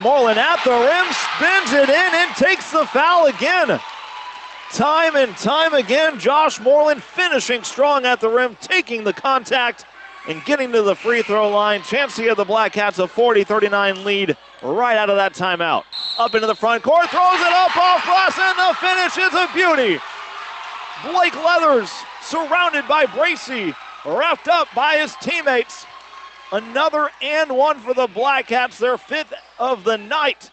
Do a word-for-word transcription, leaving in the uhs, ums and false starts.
Moreland at the rim, spins it in and takes the foul again. Time and time again, Josh Moreland finishing strong at the rim, taking the contact and getting to the free throw line. Chance to give the Black Cats a forty thirty-nine lead right out of that timeout. Up into the front court, throws it up off glass, and the finish is a beauty. Blake Leathers surrounded by Bracy, wrapped up by his teammates. Another and one for the Black Cats, their fifth of the night.